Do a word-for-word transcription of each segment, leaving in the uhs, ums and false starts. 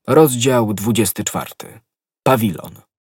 Rozdział dwudziesty czwarty. Pawilon.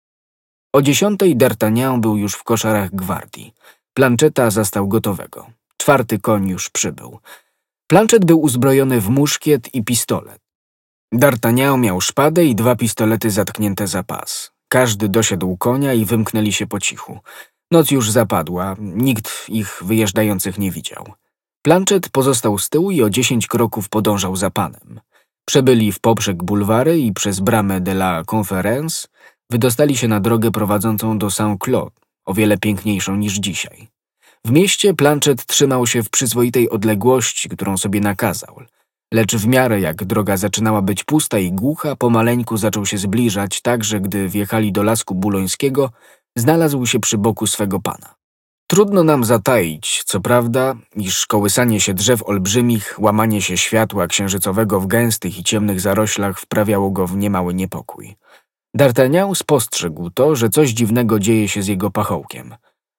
O dziesiątej D'Artagnan był już w koszarach gwardii. Plancheta zastał gotowego. Czwarty koń już przybył. Planchet był uzbrojony w muszkiet i pistolet. D'Artagnan miał szpadę i dwa pistolety zatknięte za pas. Każdy dosiadł konia i wymknęli się po cichu. Noc już zapadła, nikt ich wyjeżdżających nie widział. Planchet pozostał z tyłu i o dziesięć kroków podążał za panem. Przebyli w poprzek bulwary i przez bramę de la Conférence wydostali się na drogę prowadzącą do Saint-Cloud, o wiele piękniejszą niż dzisiaj. W mieście Planchet trzymał się w przyzwoitej odległości, którą sobie nakazał, lecz w miarę jak droga zaczynała być pusta i głucha, pomaleńku zaczął się zbliżać, tak że gdy wjechali do Lasku Bulońskiego, znalazł się przy boku swego pana. Trudno nam zataić, co prawda, iż kołysanie się drzew olbrzymich, łamanie się światła księżycowego w gęstych i ciemnych zaroślach wprawiało go w niemały niepokój. D'Artagnan spostrzegł to, że coś dziwnego dzieje się z jego pachołkiem.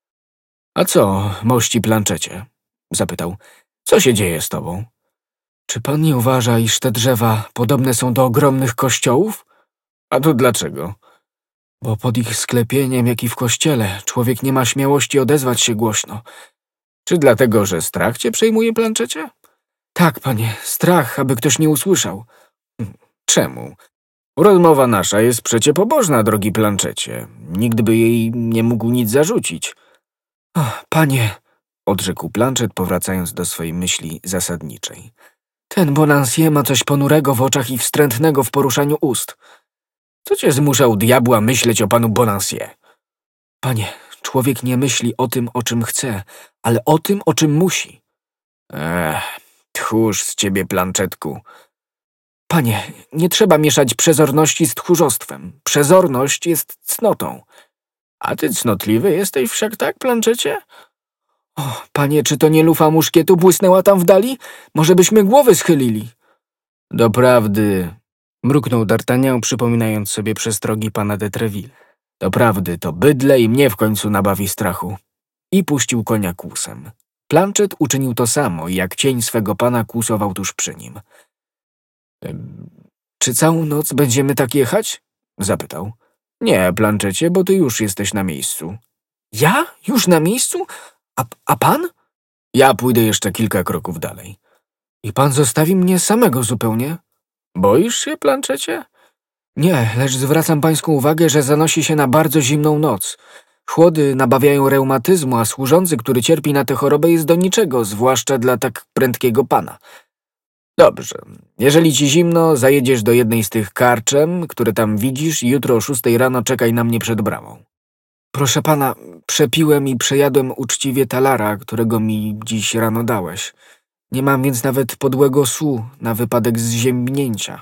— A co, mości Planchecie? — zapytał. — Co się dzieje z tobą? — Czy pan nie uważa, iż te drzewa podobne są do ogromnych kościołów? — A to dlaczego? — Bo pod ich sklepieniem, jak i w kościele, człowiek nie ma śmiałości odezwać się głośno. — Czy dlatego, że strach cię przejmuje, Planchecie? — Tak, panie, strach, aby ktoś nie usłyszał. — Czemu? Rozmowa nasza jest przecie pobożna, drogi Planchecie. Nikt by jej nie mógł nic zarzucić. — O, panie, odrzekł Planchet, powracając do swojej myśli zasadniczej. Ten Bonancieux ma coś ponurego w oczach i wstrętnego w poruszaniu ust. Co cię zmusza u diabła myśleć o panu Bonancieux? Panie, człowiek nie myśli o tym, o czym chce, ale o tym, o czym musi. Ech, tchórz z ciebie, Planchetku. Panie, nie trzeba mieszać przezorności z tchórzostwem. Przezorność jest cnotą. A ty cnotliwy jesteś wszak, tak, Planchecie? O, panie, czy to nie lufa muszkietu błysnęła tam w dali? Może byśmy głowy schylili. Doprawdy, mruknął D'Artagnan, przypominając sobie przestrogi pana de Treville. Doprawdy, to bydle i mnie w końcu nabawi strachu. I puścił konia kłusem. Planchet uczynił to samo i jak cień swego pana kłusował tuż przy nim. Czy całą noc będziemy tak jechać? Zapytał. Nie, Planchecie, bo ty już jesteś na miejscu. Ja? Już na miejscu? A, a pan? Ja pójdę jeszcze kilka kroków dalej. I pan zostawi mnie samego zupełnie? Boisz się, Planchecie? Nie, lecz zwracam pańską uwagę, że zanosi się na bardzo zimną noc. Chłody nabawiają reumatyzmu, a służący, który cierpi na tę chorobę, jest do niczego, zwłaszcza dla tak prędkiego pana. Dobrze, jeżeli ci zimno, zajedziesz do jednej z tych karczem, które tam widzisz i jutro o szóstej rano czekaj na mnie przed bramą. Proszę pana, przepiłem i przejadłem uczciwie talara, którego mi dziś rano dałeś. Nie mam więc nawet podłego su na wypadek zziębnięcia.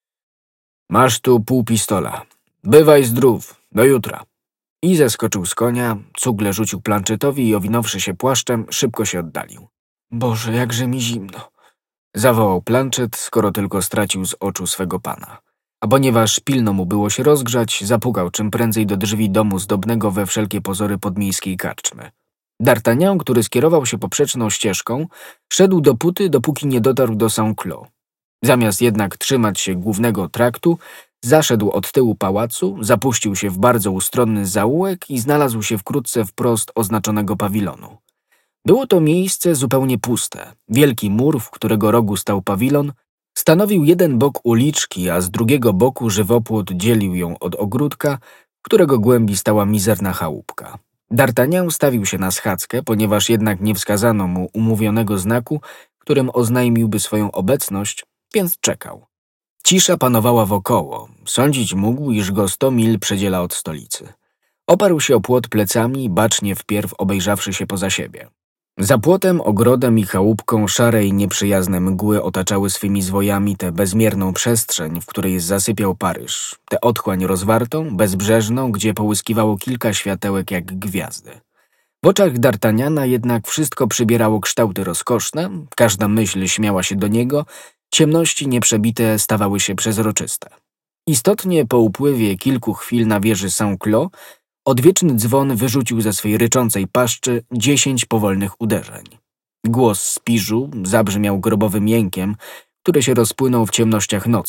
Masz tu pół pistola. Bywaj zdrów, do jutra. I zeskoczył z konia, cugle rzucił Planchetowi i owinąwszy się płaszczem, szybko się oddalił. Boże, jakże mi zimno. Zawołał Planchet, skoro tylko stracił z oczu swego pana. A ponieważ pilno mu było się rozgrzać, zapukał czym prędzej do drzwi domu zdobnego we wszelkie pozory podmiejskiej karczmy. D'Artagnan, który skierował się poprzeczną ścieżką, szedł dopóty, dopóki nie dotarł do Saint-Cloud. Zamiast jednak trzymać się głównego traktu, zaszedł od tyłu pałacu, zapuścił się w bardzo ustronny zaułek i znalazł się wkrótce wprost oznaczonego pawilonu. Było to miejsce zupełnie puste. Wielki mur, w którego rogu stał pawilon, stanowił jeden bok uliczki, a z drugiego boku żywopłot dzielił ją od ogródka, w którego głębi stała mizerna chałupka. D'Artagnan stawił się na schadzkę, ponieważ jednak nie wskazano mu umówionego znaku, którym oznajmiłby swoją obecność, więc czekał. Cisza panowała wokoło. Sądzić mógł, iż go sto mil przedziela od stolicy. Oparł się o płot plecami, bacznie wpierw obejrzawszy się poza siebie. Za płotem, ogrodem i chałupką szare i nieprzyjazne mgły otaczały swymi zwojami tę bezmierną przestrzeń, w której zasypiał Paryż, tę otchłań rozwartą, bezbrzeżną, gdzie połyskiwało kilka światełek jak gwiazdy. W oczach D'Artagnana jednak wszystko przybierało kształty rozkoszne, każda myśl śmiała się do niego, ciemności nieprzebite stawały się przezroczyste. Istotnie po upływie kilku chwil na wieży Saint-Cloud odwieczny dzwon wyrzucił ze swej ryczącej paszczy dziesięć powolnych uderzeń. Głos z Piżu zabrzmiał grobowym jękiem, który się rozpłynął w ciemnościach nocy.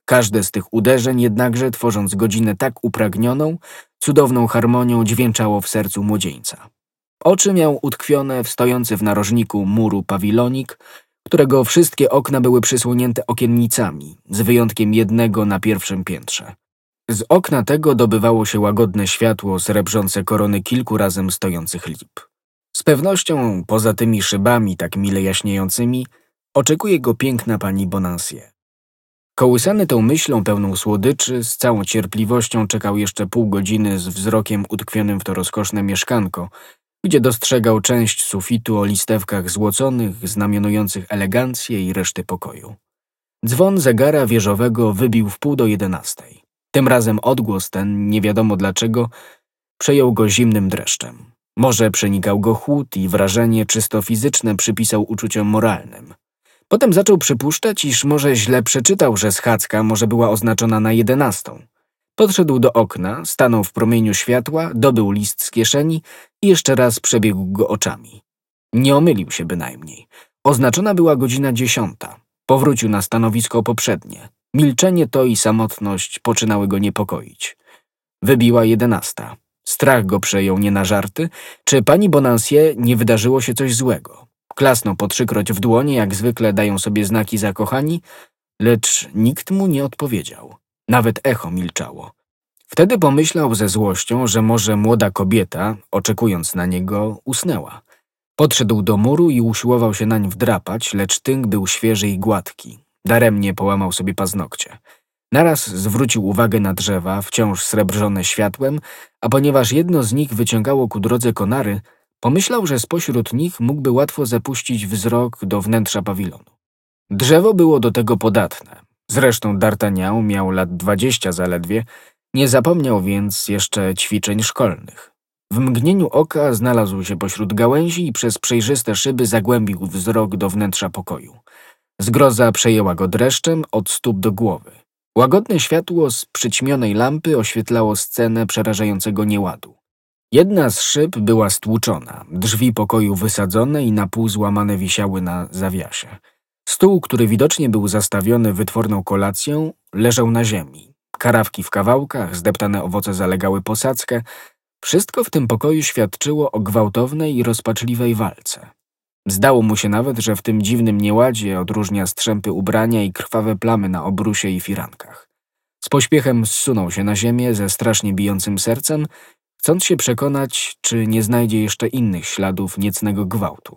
Każde z tych uderzeń jednakże, tworząc godzinę tak upragnioną, cudowną harmonią dźwięczało w sercu młodzieńca. Oczy miał utkwione w stojący w narożniku muru pawilonik, którego wszystkie okna były przysłonięte okiennicami, z wyjątkiem jednego na pierwszym piętrze. Z okna tego dobywało się łagodne światło srebrzące korony kilku razem stojących lip. Z pewnością, poza tymi szybami tak mile jaśniejącymi, oczekuje go piękna pani Bonancieux. Kołysany tą myślą pełną słodyczy, z całą cierpliwością czekał jeszcze pół godziny z wzrokiem utkwionym w to rozkoszne mieszkanko, gdzie dostrzegał część sufitu o listewkach złoconych, znamionujących elegancję i reszty pokoju. Dzwon zegara wieżowego wybił w pół do jedenastej. Tym razem odgłos ten, nie wiadomo dlaczego, przejął go zimnym dreszczem. Może przenikał go chłód i wrażenie czysto fizyczne przypisał uczuciom moralnym. Potem zaczął przypuszczać, iż może źle przeczytał, że schadzka może była oznaczona na jedenastą. Podszedł do okna, stanął w promieniu światła, dobył list z kieszeni i jeszcze raz przebiegł go oczami. Nie omylił się bynajmniej. Oznaczona była godzina dziesiąta. Powrócił na stanowisko poprzednie. Milczenie to i samotność poczynały go niepokoić. Wybiła jedenasta. Strach go przejął nie na żarty. Czy pani Bonancieux nie wydarzyło się coś złego? Klasnął po trzykroć w dłonie, jak zwykle dają sobie znaki zakochani, lecz nikt mu nie odpowiedział. Nawet echo milczało. Wtedy pomyślał ze złością, że może młoda kobieta, oczekując na niego, usnęła. Podszedł do muru i usiłował się nań wdrapać, lecz tynk był świeży i gładki. Daremnie połamał sobie paznokcie. Naraz zwrócił uwagę na drzewa, wciąż srebrzone światłem, a ponieważ jedno z nich wyciągało ku drodze konary, pomyślał, że spośród nich mógłby łatwo zapuścić wzrok do wnętrza pawilonu. Drzewo było do tego podatne. Zresztą D'Artagnan miał lat dwadzieścia zaledwie, nie zapomniał więc jeszcze ćwiczeń szkolnych. W mgnieniu oka znalazł się pośród gałęzi i przez przejrzyste szyby zagłębił wzrok do wnętrza pokoju. Zgroza przejęła go dreszczem od stóp do głowy. Łagodne światło z przyćmionej lampy oświetlało scenę przerażającego nieładu. Jedna z szyb była stłuczona, drzwi pokoju wysadzone i na pół złamane wisiały na zawiasie. Stół, który widocznie był zastawiony wytworną kolacją, leżał na ziemi. Karawki w kawałkach, zdeptane owoce zalegały posadzkę. Wszystko w tym pokoju świadczyło o gwałtownej i rozpaczliwej walce. Zdało mu się nawet, że w tym dziwnym nieładzie odróżnia strzępy ubrania i krwawe plamy na obrusie i firankach. Z pośpiechem zsunął się na ziemię ze strasznie bijącym sercem, chcąc się przekonać, czy nie znajdzie jeszcze innych śladów niecnego gwałtu.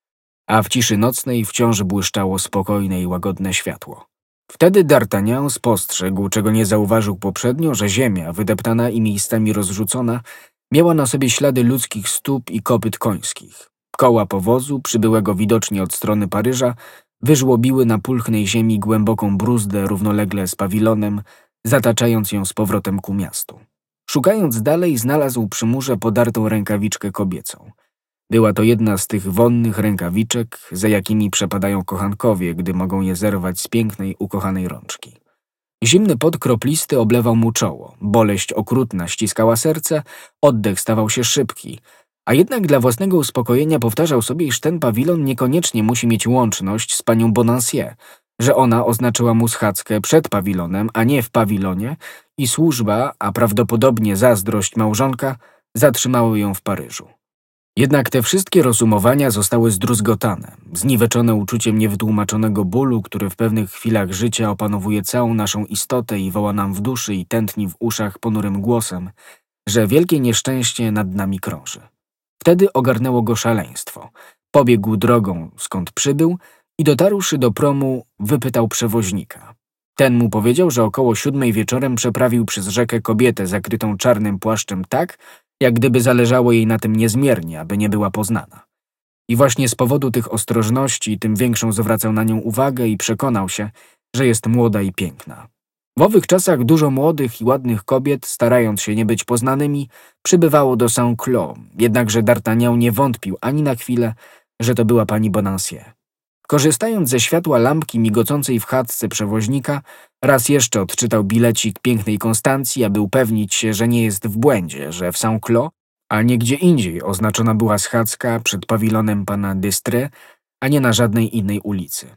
A w ciszy nocnej wciąż błyszczało spokojne i łagodne światło. Wtedy D'Artagnan spostrzegł, czego nie zauważył poprzednio, że ziemia, wydeptana i miejscami rozrzucona, miała na sobie ślady ludzkich stóp i kopyt końskich. Koła powozu, przybyłego widocznie od strony Paryża, wyżłobiły na pulchnej ziemi głęboką bruzdę równolegle z pawilonem, zataczając ją z powrotem ku miastu. Szukając dalej, znalazł przy murze podartą rękawiczkę kobiecą. Była to jedna z tych wonnych rękawiczek, za jakimi przepadają kochankowie, gdy mogą je zerwać z pięknej, ukochanej rączki. Zimny pot kroplisty oblewał mu czoło, boleść okrutna ściskała serce, oddech stawał się szybki, a jednak dla własnego uspokojenia powtarzał sobie, iż ten pawilon niekoniecznie musi mieć łączność z panią Bonancieux, że ona oznaczyła mu schadzkę przed pawilonem, a nie w pawilonie i służba, a prawdopodobnie zazdrość małżonka, zatrzymały ją w Paryżu. Jednak te wszystkie rozumowania zostały zdruzgotane, zniweczone uczuciem niewytłumaczonego bólu, który w pewnych chwilach życia opanowuje całą naszą istotę i woła nam w duszy i tętni w uszach ponurym głosem, że wielkie nieszczęście nad nami krąży. Wtedy ogarnęło go szaleństwo. Pobiegł drogą, skąd przybył i dotarłszy do promu, wypytał przewoźnika. Ten mu powiedział, że około siódmej wieczorem przeprawił przez rzekę kobietę zakrytą czarnym płaszczem tak, jak gdyby zależało jej na tym niezmiernie, aby nie była poznana. I właśnie z powodu tych ostrożności tym większą zwracał na nią uwagę i przekonał się, że jest młoda i piękna. W owych czasach dużo młodych i ładnych kobiet, starając się nie być poznanymi, przybywało do Saint-Cloud, jednakże D'Artagnan nie wątpił ani na chwilę, że to była pani Bonancieux. Korzystając ze światła lampki migocącej w chatce przewoźnika, raz jeszcze odczytał bilecik pięknej Konstancji, aby upewnić się, że nie jest w błędzie, że w Saint-Cloud, a nie gdzie indziej oznaczona była schadzka przed pawilonem pana d'Estrées, a nie na żadnej innej ulicy.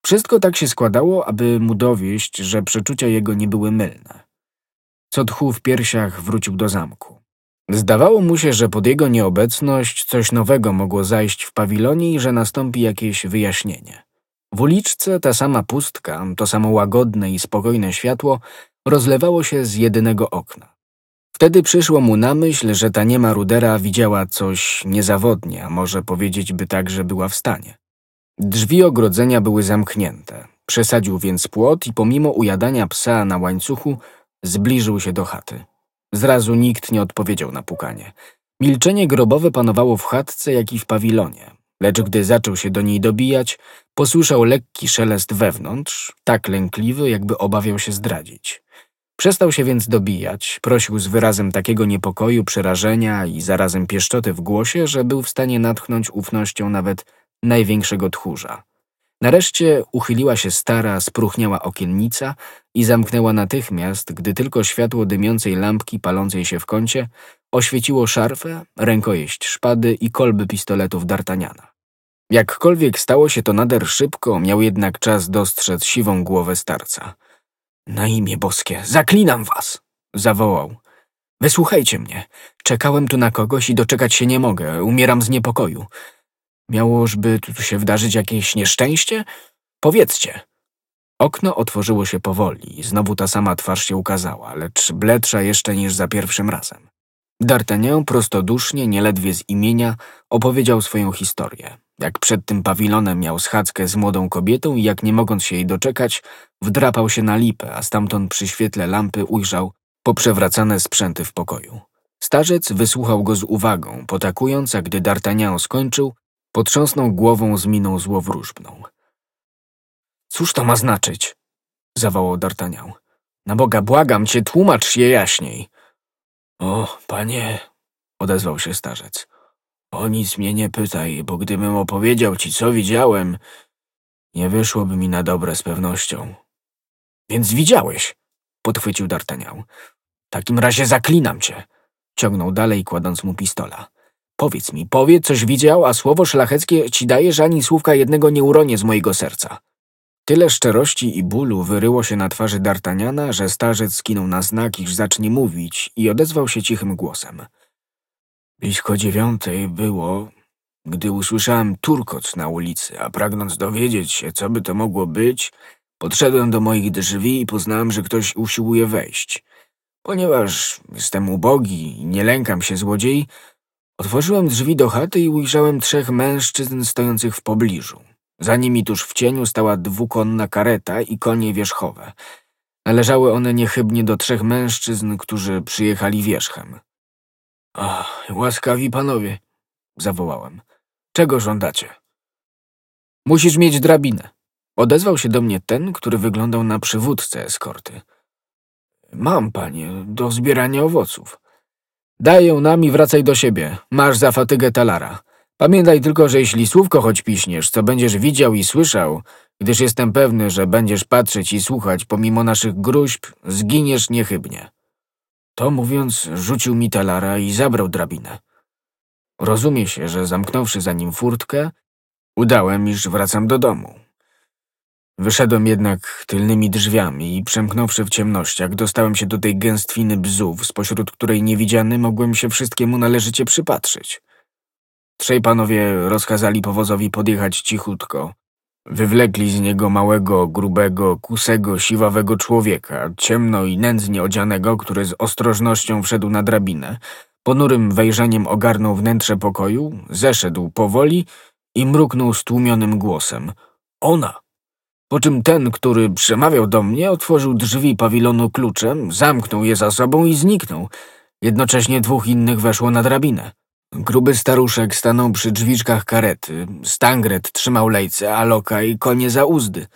Wszystko tak się składało, aby mu dowieść, że przeczucia jego nie były mylne. Co tchu w piersiach wrócił do zamku. Zdawało mu się, że pod jego nieobecność coś nowego mogło zajść w pawilonie i że nastąpi jakieś wyjaśnienie. W uliczce ta sama pustka, to samo łagodne i spokojne światło rozlewało się z jedynego okna. Wtedy przyszło mu na myśl, że ta niema rudera widziała coś niezawodnie, a może powiedzieć by tak, że była w stanie. Drzwi ogrodzenia były zamknięte. Przesadził więc płot i pomimo ujadania psa na łańcuchu zbliżył się do chaty. Zrazu nikt nie odpowiedział na pukanie. Milczenie grobowe panowało w chatce, jak i w pawilonie. Lecz gdy zaczął się do niej dobijać, posłyszał lekki szelest wewnątrz, tak lękliwy, jakby obawiał się zdradzić. Przestał się więc dobijać, prosił z wyrazem takiego niepokoju, przerażenia i zarazem pieszczoty w głosie, że był w stanie natchnąć ufnością nawet największego tchórza. Nareszcie uchyliła się stara, spróchniała okiennica i zamknęła natychmiast, gdy tylko światło dymiącej lampki palącej się w kącie oświeciło szarfę, rękojeść szpady i kolby pistoletów D'Artagnana. Jakkolwiek stało się to nader szybko, miał jednak czas dostrzec siwą głowę starca. Na imię boskie, zaklinam was! Zawołał. Wysłuchajcie mnie. Czekałem tu na kogoś i doczekać się nie mogę. Umieram z niepokoju. Miałożby tu się wydarzyć jakieś nieszczęście? Powiedzcie. Okno otworzyło się powoli i znowu ta sama twarz się ukazała, lecz bledsza jeszcze niż za pierwszym razem. D'Artagnan prostodusznie, nieledwie z imienia, opowiedział swoją historię. Jak przed tym pawilonem miał schadzkę z młodą kobietą i jak nie mogąc się jej doczekać, wdrapał się na lipę, a stamtąd przy świetle lampy ujrzał poprzewracane sprzęty w pokoju. Starzec wysłuchał go z uwagą, potakując, a gdy D'Artagnan skończył, potrząsnął głową z miną złowróżbną. Cóż to ma znaczyć? Zawołał D'Artagnan. Na Boga, błagam cię, tłumacz się jaśniej. O, panie, odezwał się starzec. O nic mnie nie pytaj, bo gdybym opowiedział ci, co widziałem, nie wyszłoby mi na dobre z pewnością. Więc widziałeś, podchwycił D'Artagnan. W takim razie zaklinam cię, ciągnął dalej, kładąc mu pistola. Powiedz mi, powiedz, coś widział, a słowo szlacheckie ci daje, że ani słówka jednego nie uronię z mojego serca. Tyle szczerości i bólu wyryło się na twarzy D'Artagnana, że starzec skinął na znak, iż zacznie mówić i odezwał się cichym głosem. Blisko dziewiątej było, gdy usłyszałem turkot na ulicy, a pragnąc dowiedzieć się, co by to mogło być, podszedłem do moich drzwi i poznałem, że ktoś usiłuje wejść. Ponieważ jestem ubogi i nie lękam się złodziei, otworzyłem drzwi do chaty i ujrzałem trzech mężczyzn stojących w pobliżu. Za nimi tuż w cieniu stała dwukonna kareta i konie wierzchowe. Należały one niechybnie do trzech mężczyzn, którzy przyjechali wierzchem. Ach, łaskawi panowie, zawołałem. Czego żądacie? Musisz mieć drabinę. Odezwał się do mnie ten, który wyglądał na przywódcę eskorty. Mam, panie, do zbierania owoców. Daj ją nam i wracaj do siebie. Masz za fatygę talara. Pamiętaj tylko, że jeśli słówko choć piśniesz, co będziesz widział i słyszał, gdyż jestem pewny, że będziesz patrzeć i słuchać pomimo naszych gruźb, zginiesz niechybnie. To mówiąc, rzucił mi talara i zabrał drabinę. Rozumie się, że zamknąwszy za nim furtkę, udałem, iż wracam do domu. Wyszedłem jednak tylnymi drzwiami i przemknąwszy w ciemnościach, dostałem się do tej gęstwiny bzów, spośród której niewidziany mogłem się wszystkiemu należycie przypatrzyć. Trzej panowie rozkazali powozowi podjechać cichutko. Wywlekli z niego małego, grubego, kusego, siwawego człowieka, ciemno i nędznie odzianego, który z ostrożnością wszedł na drabinę, ponurym wejrzeniem ogarnął wnętrze pokoju, zeszedł powoli i mruknął stłumionym głosem. Ona! Po czym ten, który przemawiał do mnie, otworzył drzwi pawilonu kluczem, zamknął je za sobą i zniknął. Jednocześnie dwóch innych weszło na drabinę. Gruby staruszek stanął przy drzwiczkach karety, Stangret trzymał lejce, a Lokaj konie za uzdy.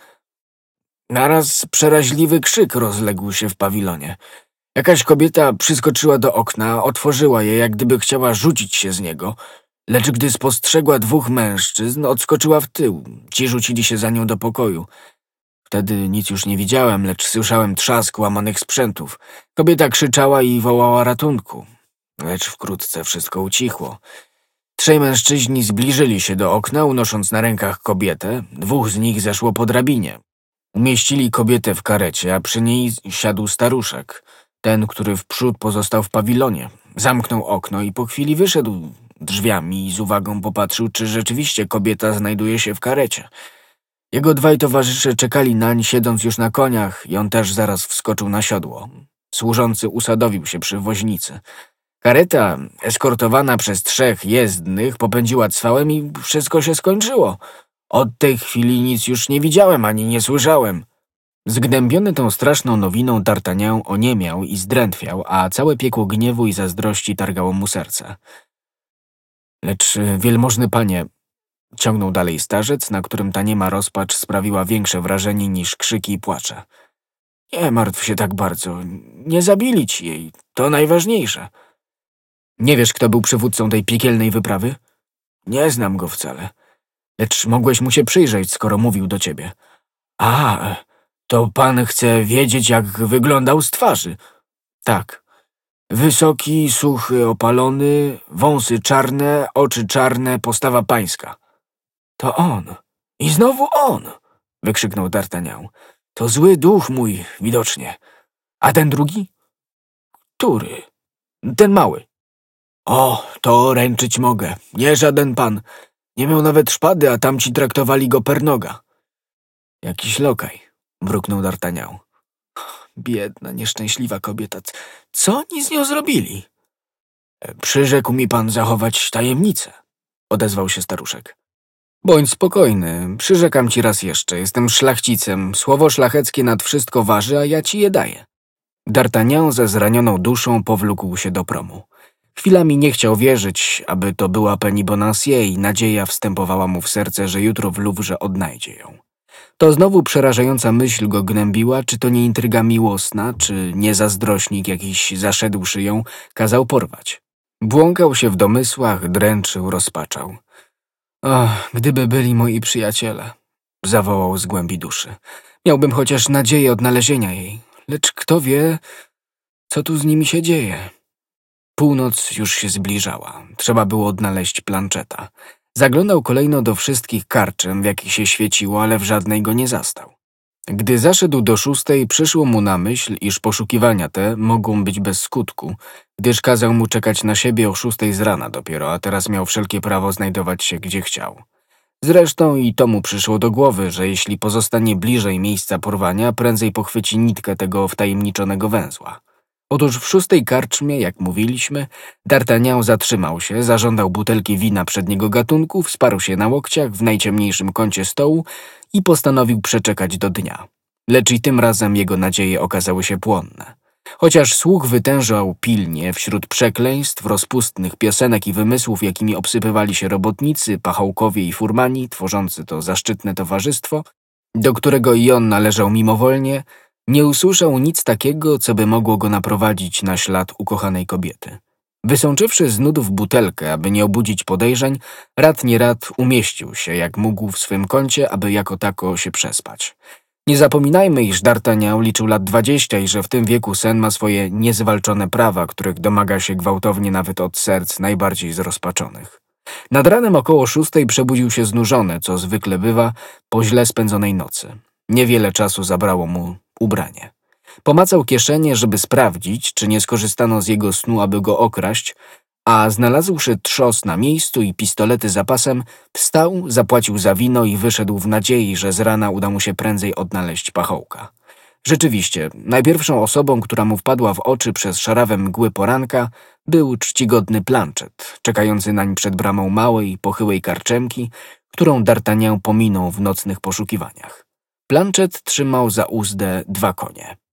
Naraz przeraźliwy krzyk rozległ się w pawilonie. Jakaś kobieta przyskoczyła do okna, otworzyła je, jak gdyby chciała rzucić się z niego, lecz gdy spostrzegła dwóch mężczyzn, odskoczyła w tył. Ci rzucili się za nią do pokoju. Wtedy nic już nie widziałem, lecz słyszałem trzask łamanych sprzętów. Kobieta krzyczała i wołała ratunku. Lecz wkrótce wszystko ucichło. Trzej mężczyźni zbliżyli się do okna, unosząc na rękach kobietę. Dwóch z nich zeszło po drabinie. Umieścili kobietę w karecie, a przy niej siadł staruszek. Ten, który wprzód pozostał w pawilonie. Zamknął okno i po chwili wyszedł drzwiami i z uwagą popatrzył, czy rzeczywiście kobieta znajduje się w karecie. Jego dwaj towarzysze czekali nań, siedząc już na koniach, i on też zaraz wskoczył na siodło. Służący usadowił się przy woźnicy. Kareta, eskortowana przez trzech jezdnych, popędziła cwałem i wszystko się skończyło. Od tej chwili nic już nie widziałem ani nie słyszałem. Zgnębiony tą straszną nowiną, D'Artagnan oniemiał i zdrętwiał, a całe piekło gniewu i zazdrości targało mu serce. Lecz, wielmożny panie, ciągnął dalej starzec, na którym ta niema rozpacz sprawiła większe wrażenie niż krzyki i płacze. Nie martw się tak bardzo, nie zabili ci jej, to najważniejsze. Nie wiesz, kto był przywódcą tej piekielnej wyprawy? Nie znam go wcale, lecz mogłeś mu się przyjrzeć, skoro mówił do ciebie. A, to pan chce wiedzieć, jak wyglądał z twarzy. Tak. Wysoki, suchy, opalony, wąsy czarne, oczy czarne, postawa pańska. To on. I znowu on! Wykrzyknął D'Artagnan. To zły duch mój, widocznie. A ten drugi? Który? Ten mały. O, to ręczyć mogę. Nie żaden pan. Nie miał nawet szpady, a tamci traktowali go per noga. Jakiś lokaj, mruknął D'Artagnan. Biedna, nieszczęśliwa kobieta. Co oni z nią zrobili? Przyrzekł mi pan zachować tajemnicę, odezwał się staruszek. Bądź spokojny, przyrzekam ci raz jeszcze. Jestem szlachcicem, słowo szlacheckie nad wszystko waży, a ja ci je daję. D'Artagnan ze zranioną duszą powlókł się do promu. Chwilami nie chciał wierzyć, aby to była Penny Bonacieux, i nadzieja wstępowała mu w serce, że jutro w Louvre odnajdzie ją. To znowu przerażająca myśl go gnębiła, czy to nie intryga miłosna, czy nie zazdrośnik jakiś zaszedłszy ją kazał porwać. Błąkał się w domysłach, dręczył, rozpaczał. Ach, gdyby byli moi przyjaciele, zawołał z głębi duszy. Miałbym chociaż nadzieję odnalezienia jej, lecz kto wie, co tu z nimi się dzieje. Północ już się zbliżała. Trzeba było odnaleźć Plancheta. Zaglądał kolejno do wszystkich karczem, w jakich się świeciło, ale w żadnej go nie zastał. Gdy zaszedł do szóstej, przyszło mu na myśl, iż poszukiwania te mogą być bez skutku, gdyż kazał mu czekać na siebie o szóstej z rana dopiero, a teraz miał wszelkie prawo znajdować się gdzie chciał. Zresztą i to mu przyszło do głowy, że jeśli pozostanie bliżej miejsca porwania, prędzej pochwyci nitkę tego wtajemniczonego węzła. Otóż w szóstej karczmie, jak mówiliśmy, D'Artagnan zatrzymał się, zażądał butelki wina przedniego gatunku, wsparł się na łokciach w najciemniejszym kącie stołu i postanowił przeczekać do dnia. Lecz i tym razem jego nadzieje okazały się płonne. Chociaż słuch wytężał pilnie wśród przekleństw, rozpustnych piosenek i wymysłów, jakimi obsypywali się robotnicy, pachołkowie i furmani, tworzący to zaszczytne towarzystwo, do którego i on należał mimowolnie, nie usłyszał nic takiego, co by mogło go naprowadzić na ślad ukochanej kobiety. Wysączywszy z nudów butelkę, aby nie obudzić podejrzeń, rad nie rad umieścił się, jak mógł w swym kącie, aby jako tako się przespać. Nie zapominajmy, iż D'Artagnan liczył lat dwadzieścia i że w tym wieku sen ma swoje niezwalczone prawa, których domaga się gwałtownie nawet od serc najbardziej zrozpaczonych. Nad ranem około szóstej przebudził się znużony, co zwykle bywa, po źle spędzonej nocy. Niewiele czasu zabrało mu ubranie. Pomacał kieszenie, żeby sprawdzić, czy nie skorzystano z jego snu, aby go okraść, a znalazłszy trzos na miejscu i pistolety za pasem, wstał, zapłacił za wino i wyszedł w nadziei, że z rana uda mu się prędzej odnaleźć pachołka. Rzeczywiście, najpierwszą osobą, która mu wpadła w oczy przez szarawe mgły poranka, był czcigodny Planchet, czekający nań przed bramą małej, pochyłej karczemki, którą D'Artagnan pominął w nocnych poszukiwaniach. Planchet trzymał za uzdę dwa konie.